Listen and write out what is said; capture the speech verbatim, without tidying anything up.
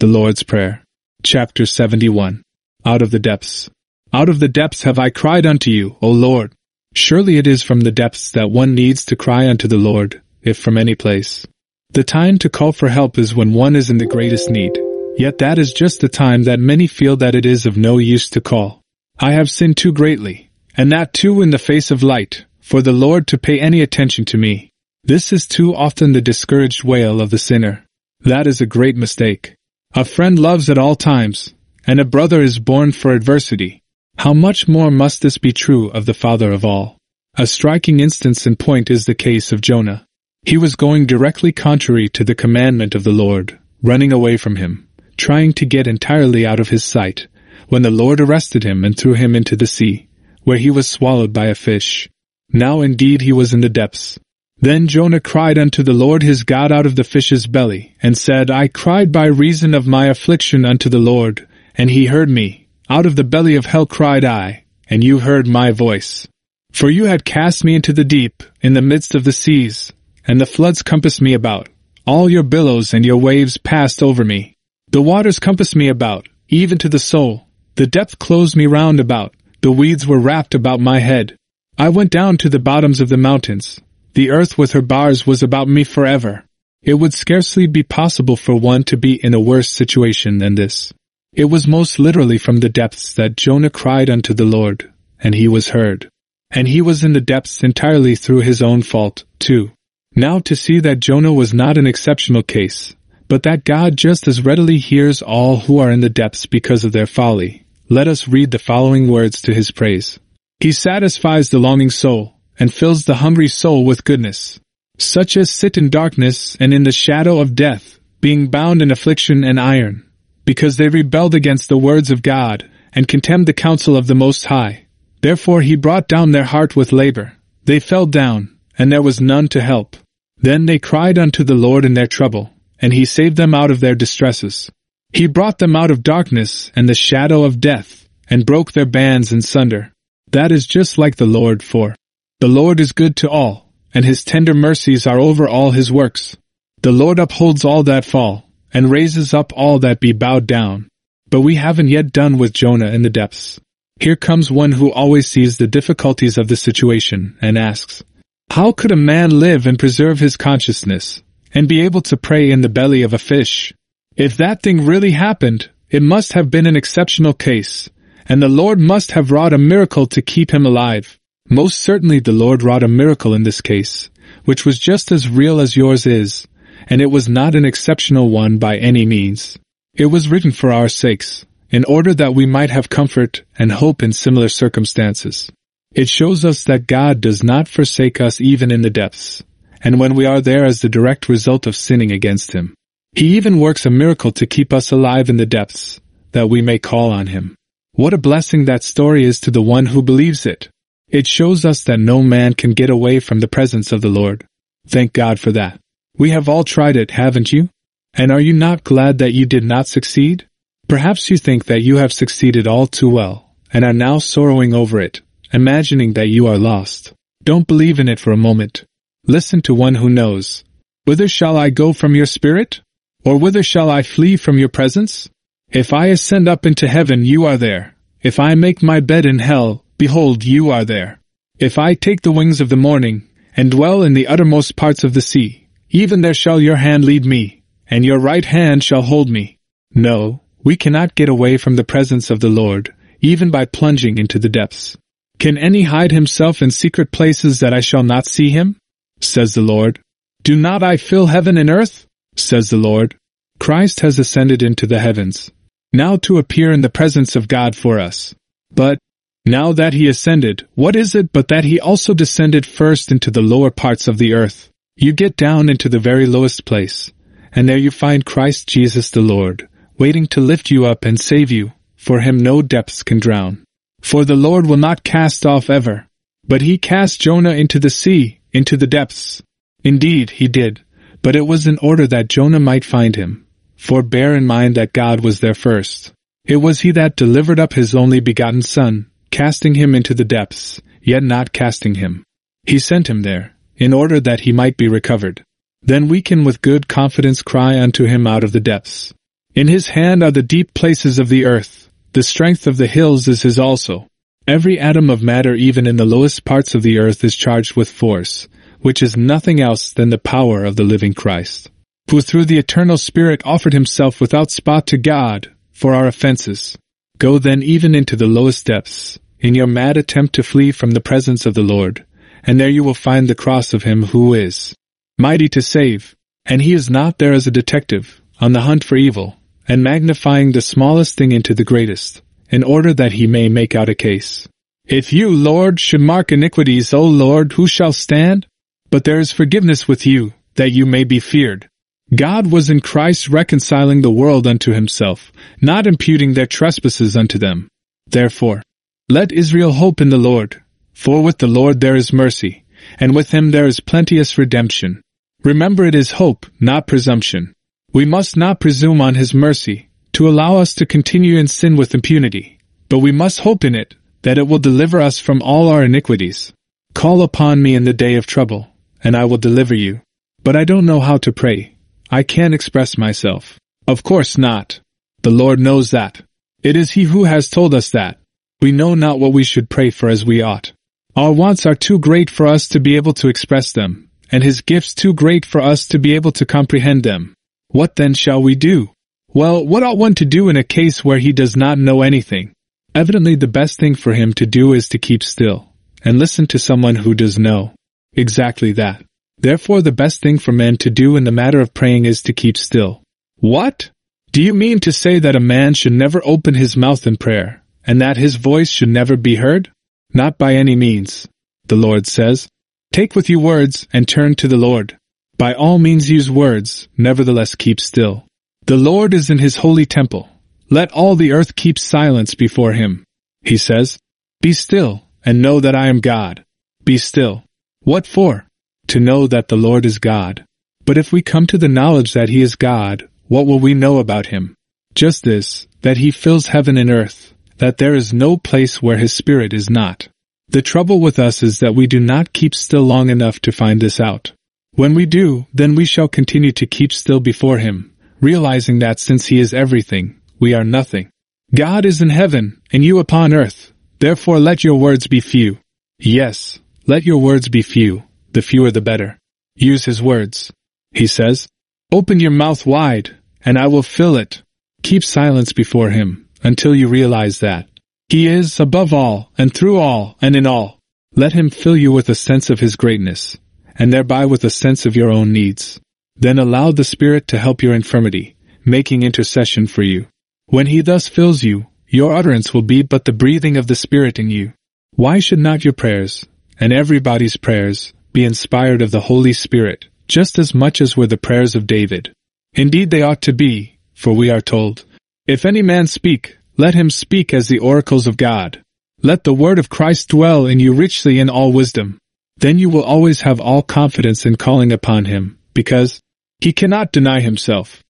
The Lord's Prayer. Chapter seventy-one. Out of the depths. Out of the depths have I cried unto you, O Lord. Surely it is from the depths that one needs to cry unto the Lord, if from any place. The time to call for help is when one is in the greatest need. Yet that is just the time that many feel that it is of no use to call. I have sinned too greatly, and that too in the face of light, for the Lord to pay any attention to me. This is too often the discouraged wail of the sinner. That is a great mistake. A friend loves at all times, and a brother is born for adversity. How much more must this be true of the Father of all? A striking instance and point is the case of Jonah. He was going directly contrary to the commandment of the Lord, running away from him, trying to get entirely out of his sight, when the Lord arrested him and threw him into the sea, where he was swallowed by a fish. Now indeed he was in the depths. Then Jonah cried unto the Lord his God out of the fish's belly, and said, I cried by reason of my affliction unto the Lord, and he heard me. Out of the belly of hell cried I, and you heard my voice. For you had cast me into the deep, in the midst of the seas, and the floods compassed me about. All your billows and your waves passed over me. The waters compassed me about, even to the soul. The depth closed me round about. The weeds were wrapped about my head. I went down to the bottoms of the mountains. The earth with her bars was about me forever. It would scarcely be possible for one to be in a worse situation than this. It was most literally from the depths that Jonah cried unto the Lord, and he was heard. And he was in the depths entirely through his own fault, too. Now to see that Jonah was not an exceptional case, but that God just as readily hears all who are in the depths because of their folly, let us read the following words to his praise. He satisfies the longing soul, and fills the hungry soul with goodness. Such as sit in darkness and in the shadow of death, being bound in affliction and iron, because they rebelled against the words of God, and contemned the counsel of the Most High. Therefore he brought down their heart with labor. They fell down, and there was none to help. Then they cried unto the Lord in their trouble, and he saved them out of their distresses. He brought them out of darkness and the shadow of death, and broke their bands in sunder. That is just like the Lord, for the Lord is good to all, and his tender mercies are over all his works. The Lord upholds all that fall, and raises up all that be bowed down. But we haven't yet done with Jonah in the depths. Here comes one who always sees the difficulties of the situation, and asks, how could a man live and preserve his consciousness, and be able to pray in the belly of a fish? If that thing really happened, it must have been an exceptional case, and the Lord must have wrought a miracle to keep him alive. Most certainly the Lord wrought a miracle in this case, which was just as real as yours is, and it was not an exceptional one by any means. It was written for our sakes, in order that we might have comfort and hope in similar circumstances. It shows us that God does not forsake us even in the depths, and when we are there as the direct result of sinning against him. He even works a miracle to keep us alive in the depths, that we may call on him. What a blessing that story is to the one who believes it. It shows us that no man can get away from the presence of the Lord. Thank God for that. We have all tried it, haven't you? And are you not glad that you did not succeed? Perhaps you think that you have succeeded all too well, and are now sorrowing over it, imagining that you are lost. Don't believe in it for a moment. Listen to one who knows. Whither shall I go from your spirit? Or whither shall I flee from your presence? If I ascend up into heaven, you are there. If I make my bed in hell, behold, you are there. If I take the wings of the morning, and dwell in the uttermost parts of the sea, even there shall your hand lead me, and your right hand shall hold me. No, we cannot get away from the presence of the Lord, even by plunging into the depths. Can any hide himself in secret places that I shall not see him? Says the Lord. Do not I fill heaven and earth? Says the Lord. Christ has ascended into the heavens, now to appear in the presence of God for us. But, now that he ascended, what is it but that he also descended first into the lower parts of the earth? You get down into the very lowest place, and there you find Christ Jesus the Lord, waiting to lift you up and save you. For him no depths can drown. For the Lord will not cast off ever. But he cast Jonah into the sea, into the depths. Indeed, he did, but it was in order that Jonah might find him. For bear in mind that God was there first. It was he that delivered up his only begotten Son, casting him into the depths, yet not casting him. He sent him there, in order that he might be recovered. Then we can with good confidence cry unto him out of the depths. In his hand are the deep places of the earth. The strength of the hills is his also. Every atom of matter even in the lowest parts of the earth is charged with force, which is nothing else than the power of the living Christ, who through the eternal Spirit offered himself without spot to God for our offenses. Go then even into the lowest depths, in your mad attempt to flee from the presence of the Lord, and there you will find the cross of him who is mighty to save, and he is not there as a detective, on the hunt for evil, and magnifying the smallest thing into the greatest, in order that he may make out a case. If you, Lord, should mark iniquities, O Lord, who shall stand? But there is forgiveness with you, that you may be feared. God was in Christ reconciling the world unto himself, not imputing their trespasses unto them. Therefore, let Israel hope in the Lord, for with the Lord there is mercy, and with him there is plenteous redemption. Remember, it is hope, not presumption. We must not presume on his mercy, to allow us to continue in sin with impunity, but we must hope in it, that it will deliver us from all our iniquities. Call upon me in the day of trouble, and I will deliver you. But I don't know how to pray. I can't express myself. Of course not. The Lord knows that. It is he who has told us that. We know not what we should pray for as we ought. Our wants are too great for us to be able to express them, and his gifts too great for us to be able to comprehend them. What then shall we do? Well, what ought one to do in a case where he does not know anything? Evidently the best thing for him to do is to keep still, and listen to someone who does know. Exactly that. Therefore the best thing for men to do in the matter of praying is to keep still. What? Do you mean to say that a man should never open his mouth in prayer, and that his voice should never be heard? Not by any means. The Lord says, take with you words, and turn to the Lord. By all means use words, nevertheless keep still. The Lord is in his holy temple. Let all the earth keep silence before him. He says, be still, and know that I am God. Be still. What for? To know that the Lord is God. But if we come to the knowledge that he is God, what will we know about him? Just this, that he fills heaven and earth, that there is no place where his Spirit is not. The trouble with us is that we do not keep still long enough to find this out. When we do, then we shall continue to keep still before him, realizing that since he is everything, we are nothing. God is in heaven, and you upon earth. Therefore let your words be few. Yes, let your words be few. The fewer the better. Use his words. He says, open your mouth wide, and I will fill it. Keep silence before him, until you realize that he is above all, and through all, and in all. Let him fill you with a sense of his greatness, and thereby with a sense of your own needs. Then allow the Spirit to help your infirmity, making intercession for you. When he thus fills you, your utterance will be but the breathing of the Spirit in you. Why should not your prayers, and everybody's prayers, be inspired of the Holy Spirit, just as much as were the prayers of David? Indeed they ought to be, for we are told, if any man speak, let him speak as the oracles of God. Let the word of Christ dwell in you richly in all wisdom. Then you will always have all confidence in calling upon him, because he cannot deny himself.